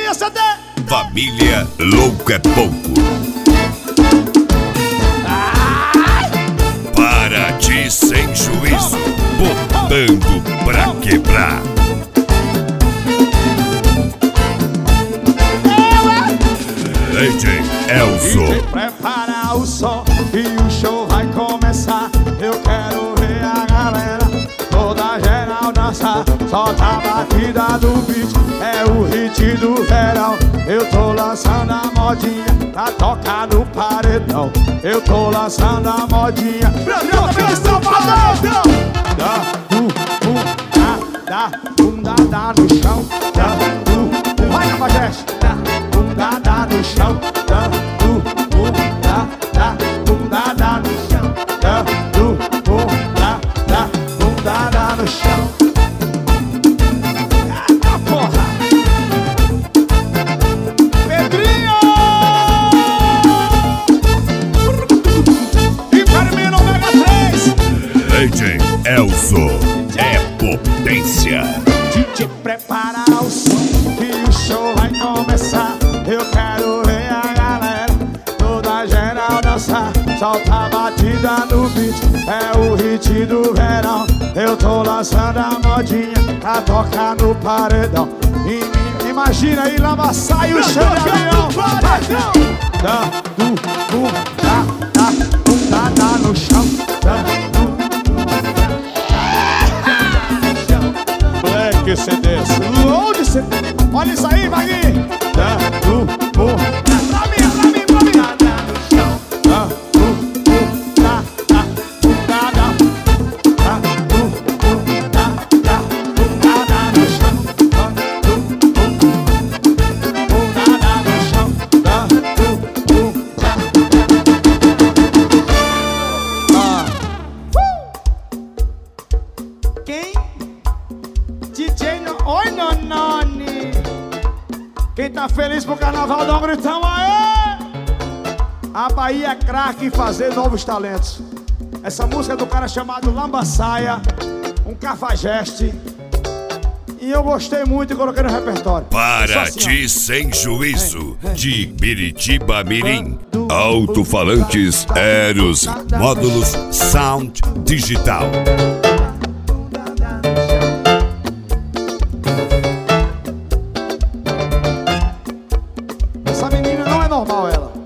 Família CD. Família Louco é Pouco. Para de sem juízo, botando pra quebrar. DJ Elzo. Prepara o som e o show vai começar. Eu quero ver a galera toda geral dançar. Solta a batida do beat, é o hit do verão. Eu tô lançando a modinha pra tocar no paredão. Eu tô lançando a modinha. Dá bundada no chão. Vai, Cafajeste. Bundada no chão. Bundada no chão. Bundada no chão. Eita porra! Pedrinho! Império no Mega 3. DJ Elzo é potência. DJ prepara o som que o show vai começar. Eu quero ver a galera toda geral dançar. Solta a batida no beat, é o hit do verão. Eu tô lançando a modinha pra tocar no paredão. Imagina aí, Lambaçaia e o cheiro de avião. Bundada no chão. Black CDs, load CD. Olha isso aí, Vaguinho. Pra mim. Bundada no chão. Quem? DJ Oi, Nonone. Quem tá feliz pro carnaval, dá um gritão aí. A Bahia é craque em fazer novos talentos. Essa música é do cara chamado Lambaçaia, um cafajeste. E eu gostei muito e coloquei no repertório. Para de sem juízo, de Biritiba Mirim. Alto-falantes Eros, módulos Sound Digital. Essa menina não é normal, ela.